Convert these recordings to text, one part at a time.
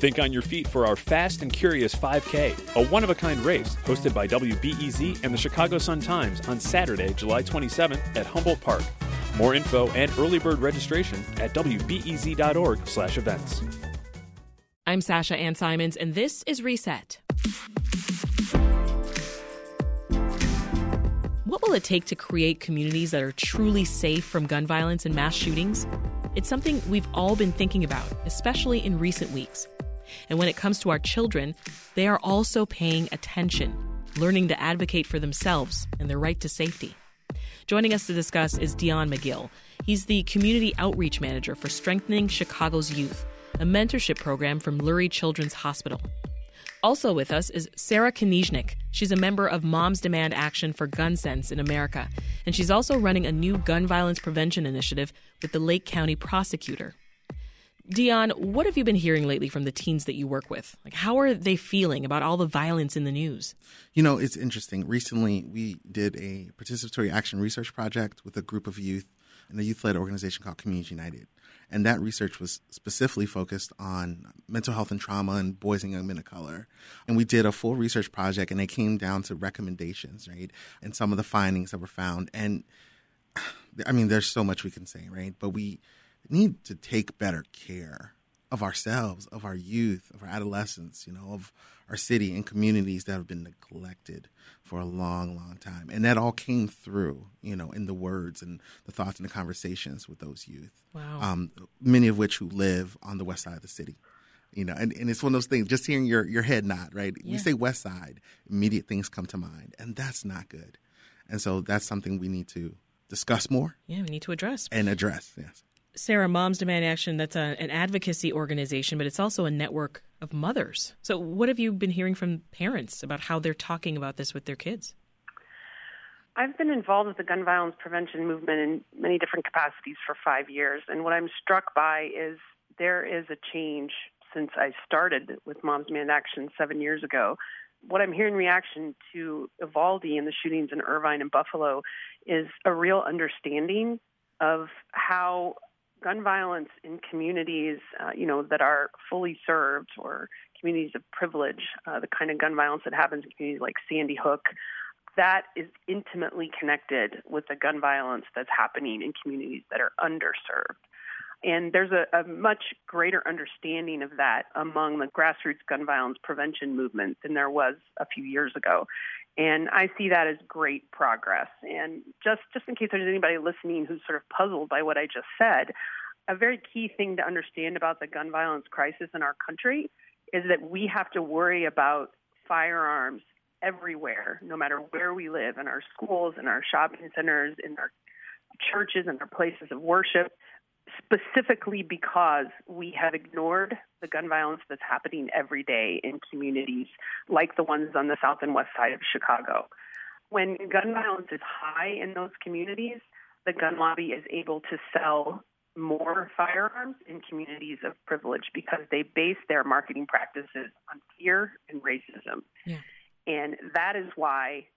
Think on your feet for our Fast and Curious 5K, a one-of-a-kind race hosted by WBEZ and the Chicago Sun-Times on Saturday, July 27th at Humboldt Park. More info and early bird registration at wbez.org/events. I'm Sasha Ann Simons, and this is Reset. What will it take to create communities that are truly safe from gun violence and mass shootings? It's something we've all been thinking about, especially in recent weeks. And when it comes to our children, they are also paying attention, learning to advocate for themselves and their right to safety. Joining us to discuss is Dion McGill. He's the Community Outreach Manager for Strengthening Chicago's Youth, a mentorship program from Lurie Children's Hospital. Also with us is Sarah Konijnik. She's a member of Moms Demand Action for Gun Sense in America, and she's also running a new gun violence prevention initiative with the Lake County prosecutor. Dion, what have you been hearing lately from the teens that you work with? Like, how are they feeling about all the violence in the news? You know, it's interesting. Recently, we did a participatory action research project with a group of youth in a youth-led organization called Community United. And that research was specifically focused on mental health and trauma and boys and young men of color. And we did a full research project, and they came down to recommendations, right, and some of the findings that were found. And, I mean, there's so much we can say, right? But we need to take better care of ourselves, of our youth, of our adolescents, you know, of our city and communities that have been neglected for a long, long time. And that all came through, you know, in the words and the thoughts and the conversations with those youth. Wow. Many of which who live on the west side of the city. You know, and it's one of those things, just hearing your head nod, right? Yeah. We say west side, immediate things come to mind, and that's not good. And so that's something we need to discuss more. Yeah, we need to address. And address, yes. Sarah, Moms Demand Action, that's an advocacy organization, but it's also a network of mothers. So what have you been hearing from parents about how they're talking about this with their kids? I've been involved with the gun violence prevention movement in many different capacities for 5 years, and what I'm struck by is there is a change since I started with Moms Demand Action 7 years ago. What I'm hearing in reaction to Uvalde and the shootings in Irvine and Buffalo is a real understanding of how gun violence in communities, that are fully served or communities of privilege, the kind of gun violence that happens in communities like Sandy Hook, that is intimately connected with the gun violence that's happening in communities that are underserved. And there's a much greater understanding of that among the grassroots gun violence prevention movement than there was a few years ago. And I see that as great progress. And just in case there's anybody listening who's sort of puzzled by what I just said, a very key thing to understand about the gun violence crisis in our country is that we have to worry about firearms everywhere, no matter where we live, in our schools, in our shopping centers, in our churches, in our places of worship, specifically because we have ignored the gun violence that's happening every day in communities like the ones on the south and west side of Chicago. When gun violence is high in those communities, the gun lobby is able to sell more firearms in communities of privilege because they base their marketing practices on fear and racism. Yeah. And that is why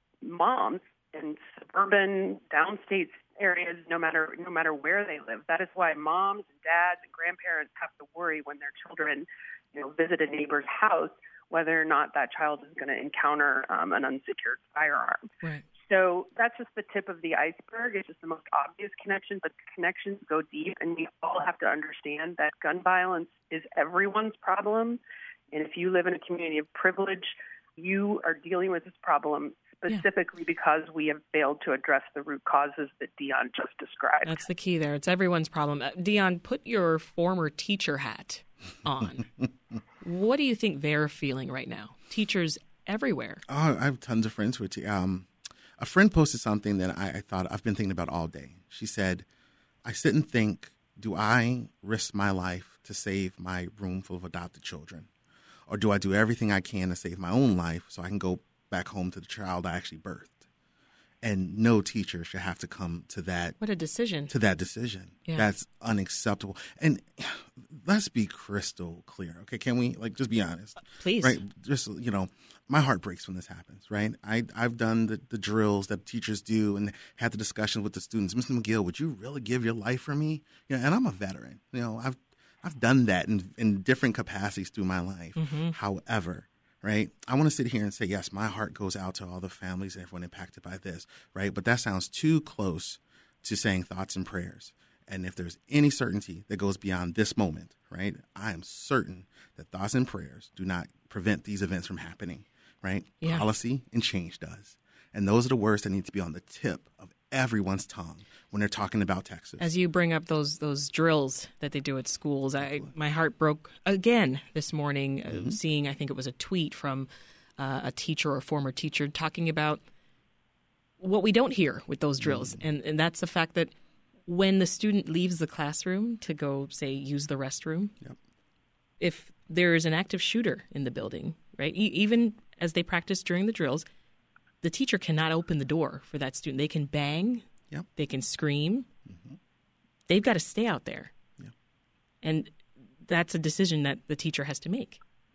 moms in suburban, downstate areas, no matter where they live, that is why moms and dads and grandparents have to worry when their children, visit a neighbor's house, whether or not that child is going to encounter an unsecured firearm. Right. So that's just the tip of the iceberg. It's just the most obvious connection, but the connections go deep, and we all have to understand that gun violence is everyone's problem. And if you live in a community of privilege, you are dealing with this problem specifically because we have failed to address the root causes that Dion just described. That's the key there. It's everyone's problem. Dion, put your former teacher hat on. What do you think they're feeling right now? Teachers everywhere. Oh, I have tons of friends who are a friend posted something that I thought I've been thinking about all day. She said, I sit and think, do I risk my life to save my room full of adopted children? Or do I do everything I can to save my own life so I can go back home to the child I actually birthed? And no teacher should have to come to that. What a decision. To that decision. Yeah. That's unacceptable. And let's be crystal clear. Okay, can we just be honest? Please. Right. Just, my heart breaks when this happens, right? I've done the drills that teachers do and had the discussion with the students. Mr. McGill, would you really give your life for me? And I'm a veteran. I've done that in different capacities through my life. Mm-hmm. However, right, I want to sit here and say, yes, my heart goes out to all the families and everyone impacted by this, right? But that sounds too close to saying thoughts and prayers. And if there's any certainty that goes beyond this moment, right, I am certain that thoughts and prayers do not prevent these events from happening, right? Yeah. Policy and change does. And those are the words that need to be on the tip of everyone's tongue when they're talking about Texas. As you bring up those drills that they do at schools, my heart broke again this morning seeing, I think it was a tweet from a teacher or a former teacher talking about what we don't hear with those drills. And that's the fact that when the student leaves the classroom to go, say, use the restroom, if there is an active shooter in the building, right, even as they practice during the drills, the teacher cannot open the door for that student. They can bang. They can scream. Mm-hmm. They've got to stay out there. And that's a decision that the teacher has to make.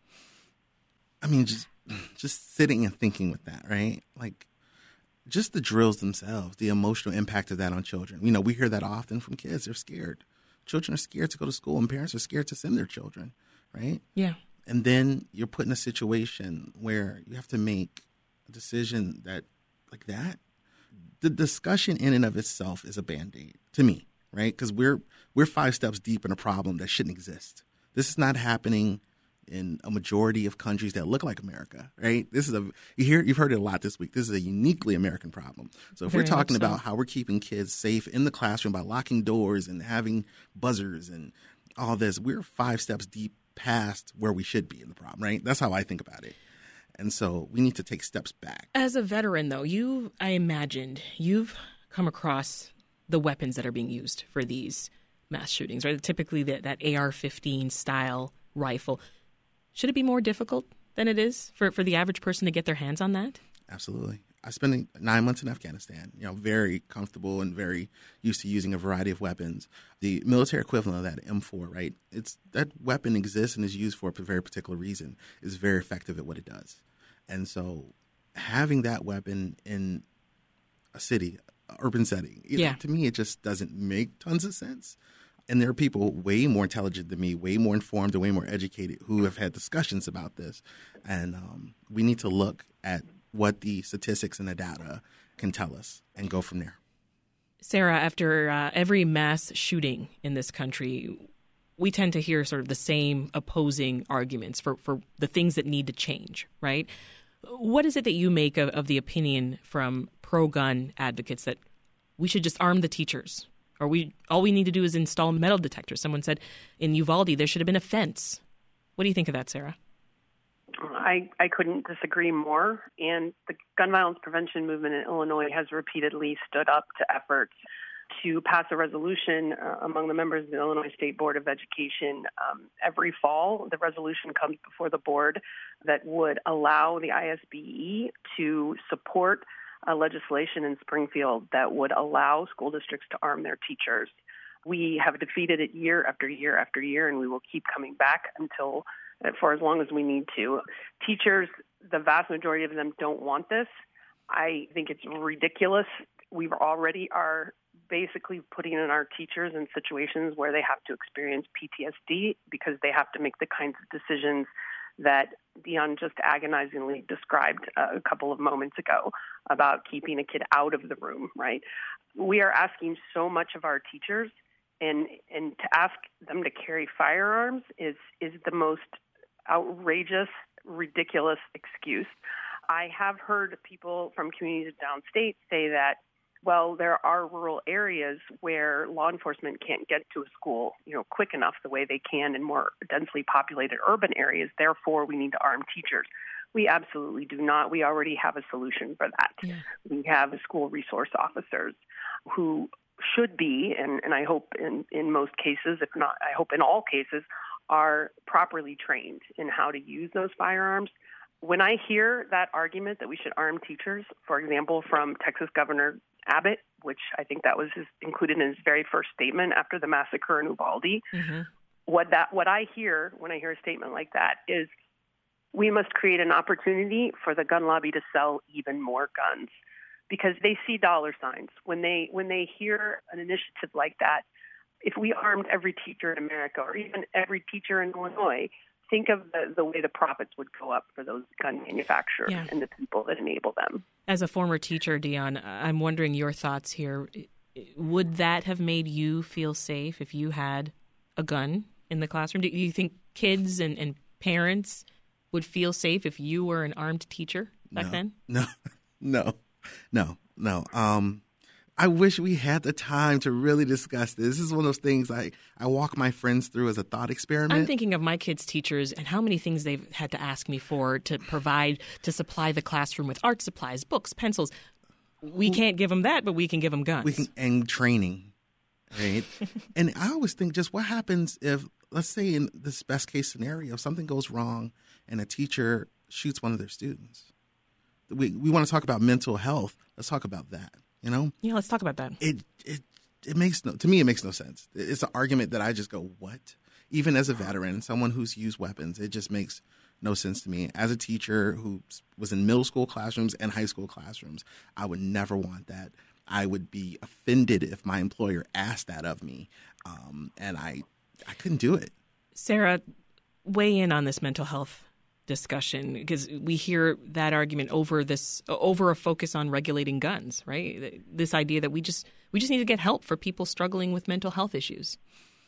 I mean, just sitting and thinking with that, right? Like, just the drills themselves, the emotional impact of that on children. You know, we hear that often from kids. They're scared. Children are scared to go to school, and parents are scared to send their children, right? Yeah. And then you're put in a situation where you have to make a decision that, like that, the discussion in and of itself is a Band-Aid to me, right? Because we're 5 steps deep in a problem that shouldn't exist. This is not happening in a majority of countries that look like America, right? This is you've heard it a lot this week. This is a uniquely American problem. So if we're talking about how we're keeping kids safe in the classroom by locking doors and having buzzers and all this, we're 5 steps deep past where we should be in the problem, right? That's how I think about it. And so we need to take steps back. As a veteran, though, I imagined you've come across the weapons that are being used for these mass shootings, right? Typically that AR-15 style rifle. Should it be more difficult than it is for the average person to get their hands on that? Absolutely. I spent 9 months in Afghanistan, very comfortable and very used to using a variety of weapons. The military equivalent of that, M4, right? That weapon exists and is used for a very particular reason. It's very effective at what it does. And so having that weapon in a city, urban setting, to me, it just doesn't make tons of sense. And there are people way more intelligent than me, way more informed and way more educated who have had discussions about this. And we need to look at what the statistics and the data can tell us and go from there. Sarah, after every mass shooting in this country, we tend to hear sort of the same opposing arguments for the things that need to change, right? What is it that you make of the opinion from pro-gun advocates that we should just arm the teachers, or all we need to do is install metal detectors? Someone said in Uvalde there should have been a fence. What do you think of that, Sarah? I couldn't disagree more. And the gun violence prevention movement in Illinois has repeatedly stood up to efforts to pass a resolution among the members of the Illinois State Board of Education. Every fall, the resolution comes before the board that would allow the ISBE to support legislation in Springfield that would allow school districts to arm their teachers. We have defeated it year after year after year, and we will keep coming back for as long as we need to. Teachers, the vast majority of them don't want this. I think it's ridiculous. We already are basically putting in our teachers in situations where they have to experience PTSD because they have to make the kinds of decisions that Dion just agonizingly described a couple of moments ago about keeping a kid out of the room, right? We are asking so much of our teachers, and to ask them to carry firearms is the most outrageous, ridiculous excuse. I have heard people from communities downstate say that, well, there are rural areas where law enforcement can't get to a school, quick enough the way they can in more densely populated urban areas. Therefore, we need to arm teachers. We absolutely do not. We already have a solution for that. Yeah. We have school resource officers who should be, and I hope in most cases, if not, I hope in all cases, are properly trained in how to use those firearms. When I hear that argument that we should arm teachers, for example, from Texas Governor Abbott, which I think that was included in his very first statement after the massacre in Uvalde, what I hear when I hear a statement like that is we must create an opportunity for the gun lobby to sell even more guns, because they see dollar signs when they hear an initiative like that. if we armed every teacher in America or even every teacher in Illinois, think of the way the profits would go up for those gun manufacturers and the people that enable them. As a former teacher, Dion, I'm wondering your thoughts here. Would that have made you feel safe if you had a gun in the classroom? Do you think kids and parents would feel safe if you were an armed teacher back then? No. I wish we had the time to really discuss this. This is one of those things I walk my friends through as a thought experiment. I'm thinking of my kids' teachers and how many things they've had to ask me for to provide, to supply the classroom with art supplies, books, pencils. We can't give them that, but we can give them guns. And training, right? And I always think, just what happens if, let's say in this best case scenario, something goes wrong and a teacher shoots one of their students. We want to talk about mental health. Let's talk about that. Yeah, let's talk about that. It makes to me, it makes no sense. It's an argument that I just go, what? Even as a veteran, someone who's used weapons, it just makes no sense to me. As a teacher who was in middle school classrooms and high school classrooms, I would never want that. I would be offended if my employer asked that of me, and I couldn't do it. Sarah, weigh in on this mental health discussion, because we hear that argument over a focus on regulating guns, right? This idea that we just need to get help for people struggling with mental health issues.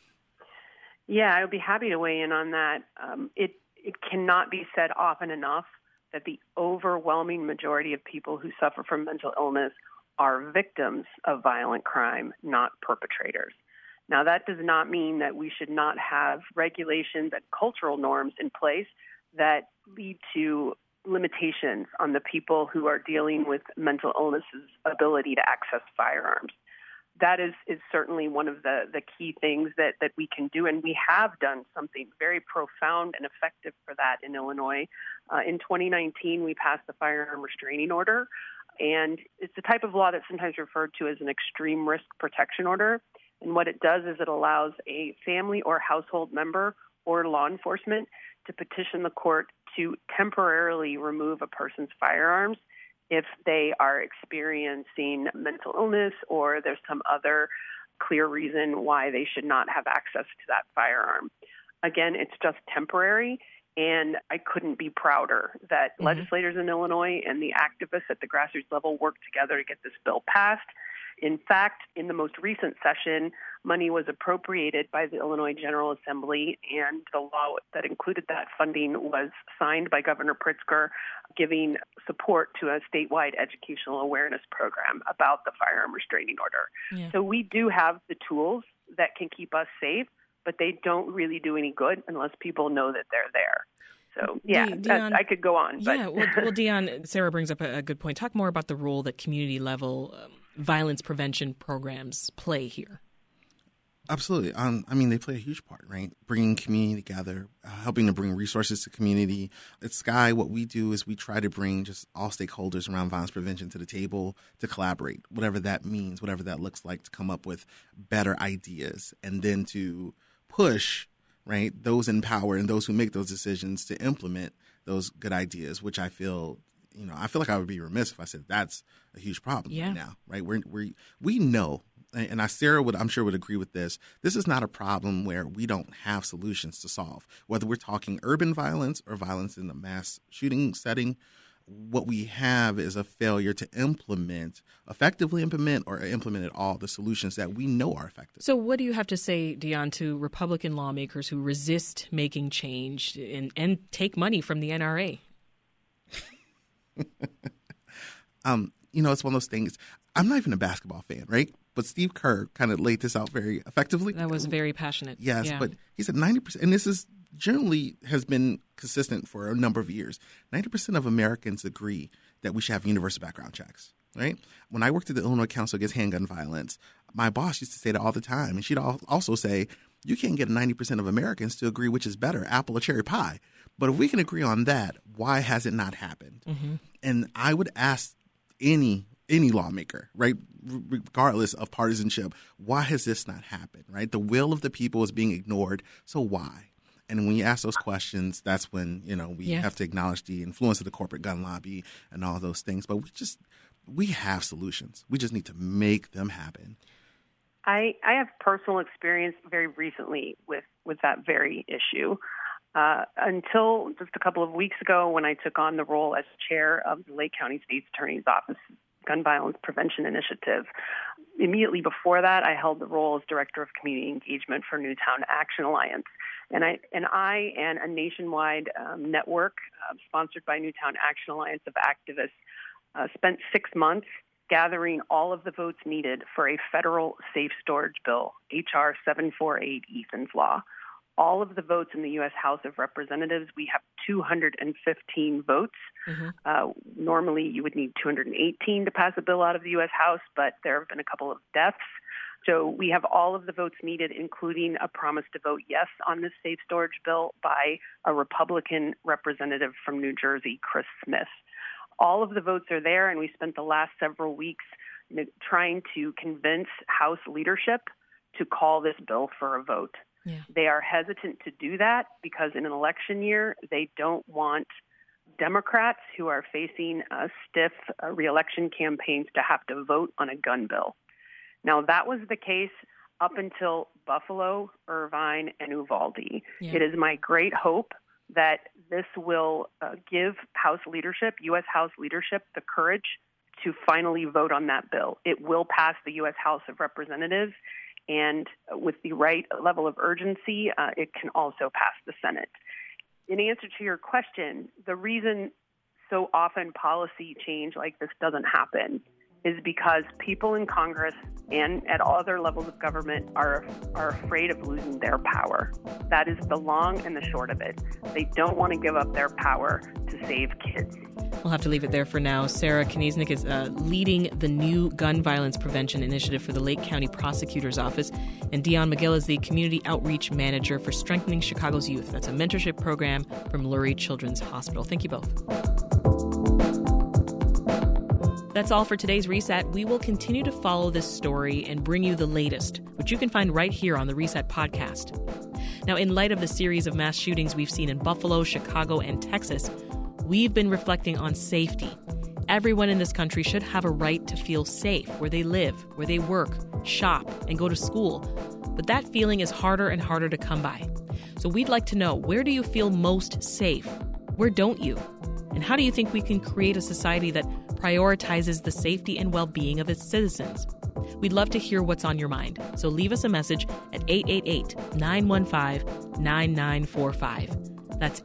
Yeah, I would be happy to weigh in on that. It cannot be said often enough that the overwhelming majority of people who suffer from mental illness are victims of violent crime, not perpetrators. Now, that does not mean that we should not have regulations and cultural norms in place that lead to limitations on the people who are dealing with mental illness's ability to access firearms. That is certainly one of the key things that we can do, and we have done something very profound and effective for that in Illinois. In 2019, we passed the firearm restraining order, and it's the type of law that's sometimes referred to as an extreme risk protection order. And what it does is it allows a family or household member or law enforcement to petition the court to temporarily remove a person's firearms if they are experiencing mental illness or there's some other clear reason why they should not have access to that firearm. Again, it's just temporary, and I couldn't be prouder that legislators in Illinois and the activists at the grassroots level worked together to get this bill passed. In fact, in the most recent session, money was appropriated by the Illinois General Assembly, and the law that included that funding was signed by Governor Pritzker, giving support to a statewide educational awareness program about the firearm restraining order. Yeah. So we do have the tools that can keep us safe, but they don't really do any good unless people know that they're there. So, Dion, I could go on. But. Yeah, well, Dion, Sarah brings up a good point. Talk more about the role that community-level violence prevention programs play here. Absolutely. They play a huge part, right? Bringing community together, helping to bring resources to community. At Sky, what we do is we try to bring just all stakeholders around violence prevention to the table to collaborate, whatever that means, whatever that looks like, to come up with better ideas and then to push, right, those in power and those who make those decisions to implement those good ideas, which I feel like I would be remiss if I said that's a huge problem right now, right? We know, and Sarah I'm sure would agree with this. This is not a problem where we don't have solutions to solve. Whether we're talking urban violence or violence in the mass shooting setting, what we have is a failure to effectively implement at all the solutions that we know are effective. So what do you have to say, Dion, to Republican lawmakers who resist making change and take money from the NRA? It's one of those things. I'm not even a basketball fan, right? But Steve Kerr kind of laid this out very effectively. That was very passionate. Yes, but he said 90%, and this is generally has been consistent for a number of years. 90% of Americans agree that we should have universal background checks, right? When I worked at the Illinois Council Against Handgun Violence, my boss used to say that all the time. And she'd also say, you can't get 90% of Americans to agree which is better, apple or cherry pie. But if we can agree on that, why has it not happened? Mm-hmm. And I would ask any lawmaker, right, regardless of partisanship, why has this not happened, right? The will of the people is being ignored, so why? And when you ask those questions, that's when, we have to acknowledge the influence of the corporate gun lobby and all those things. But we have solutions. We just need to make them happen. I have personal experience very recently with that very issue. Until just a couple of weeks ago when I took on the role as chair of the Lake County State's Attorney's Office Gun Violence Prevention Initiative. Immediately before that, I held the role as Director of Community Engagement for Newtown Action Alliance. And I and a nationwide network sponsored by Newtown Action Alliance of activists spent 6 months gathering all of the votes needed for a federal safe storage bill, H.R. 748, Ethan's Law. All of the votes in the U.S. House of Representatives, we have 215 votes. Mm-hmm. Normally, you would need 218 to pass a bill out of the U.S. House, but there have been a couple of deaths. So we have all of the votes needed, including a promise to vote yes on this safe storage bill by a Republican representative from New Jersey, Chris Smith. All of the votes are there, and we spent the last several weeks trying to convince House leadership to call this bill for a vote. Yeah. They are hesitant to do that because in an election year, they don't want Democrats who are facing stiff reelection campaigns to have to vote on a gun bill. Now, that was the case up until Buffalo, Irvine, and Uvalde. Yeah. It is my great hope that this will give House leadership, U.S. House leadership, the courage to finally vote on that bill. It will pass the U.S. House of Representatives, and with the right level of urgency, it can also pass the Senate. In answer to your question, the reason so often policy change like this doesn't happen is because people in Congress and at all other levels of government are afraid of losing their power. That is the long and the short of it. They don't want to give up their power to save kids. We'll have to leave it there for now. Sarah Koniecznik is leading the new gun violence prevention initiative for the Lake County Prosecutor's Office. And Dion McGill is the Community Outreach Manager for Strengthening Chicago's Youth. That's a mentorship program from Lurie Children's Hospital. Thank you both. That's all for today's Reset. We will continue to follow this story and bring you the latest, which you can find right here on the Reset podcast. Now, in light of the series of mass shootings we've seen in Buffalo, Chicago, and Texas, we've been reflecting on safety. Everyone in this country should have a right to feel safe where they live, where they work, shop, and go to school. But that feeling is harder and harder to come by. So we'd like to know, where do you feel most safe? Where don't you? And how do you think we can create a society that prioritizes the safety and well-being of its citizens? We'd love to hear what's on your mind. So leave us a message at 888-915-9945. That's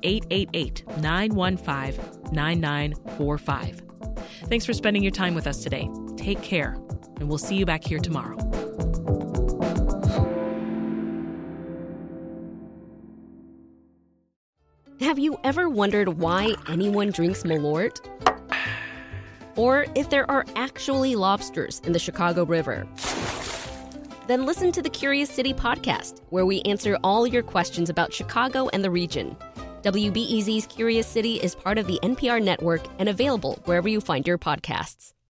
888-915-9945. Thanks for spending your time with us today. Take care, and we'll see you back here tomorrow. Have you ever wondered why anyone drinks Malort? Or if there are actually lobsters in the Chicago River? Then listen to the Curious City podcast, where we answer all your questions about Chicago and the region. WBEZ's Curious City is part of the NPR network and available wherever you find your podcasts.